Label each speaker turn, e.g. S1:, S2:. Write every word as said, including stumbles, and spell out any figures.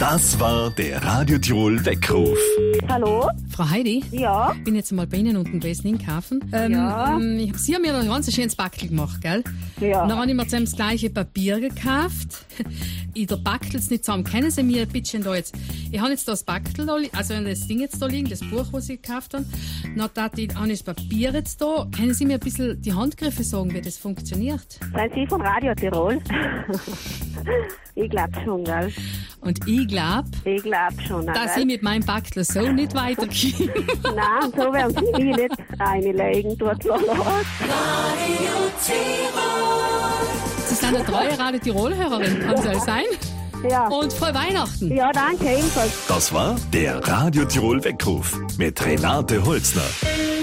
S1: Das war der Radio Tirol Weckruf.
S2: Hallo?
S3: Frau Heidi?
S2: Ja?
S3: Ich bin jetzt mal bei Ihnen unten gewesen in Kaufen. Ähm,
S2: Ja.
S3: ähm, ich- Sie haben mir ein ganz schönes Backel gemacht, gell?
S2: Ja.
S3: Dann habe ich mir zusammen das gleiche Papier gekauft. In der Backel's nicht zusammen. Kennen Sie mir ein bisschen da jetzt? Ich habe jetzt das Backel da, li- also das Ding jetzt da liegen, das Buch, was ich gekauft habe. Dann habe ich das Papier jetzt da. Können Sie mir ein bisschen die Handgriffe sagen, wie das funktioniert?
S2: Sind Sie von Radio Tirol? Ich glaube schon, gell?
S3: Und ich glaube,
S2: Ich glaube schon,
S3: dass
S2: gell?
S3: ich mit meinem Backel so nicht weiterkomme.
S2: Nein, so werden Sie mich nicht reinlegen dort lassen.
S3: Sie sind eine treue Radio Tirol-Hörerin, kann es alles sein?
S2: Ja.
S3: Und frohe Weihnachten!
S2: Ja, danke, ebenfalls.
S1: Das war der Radio Tirol Weckruf mit Renate Holzner.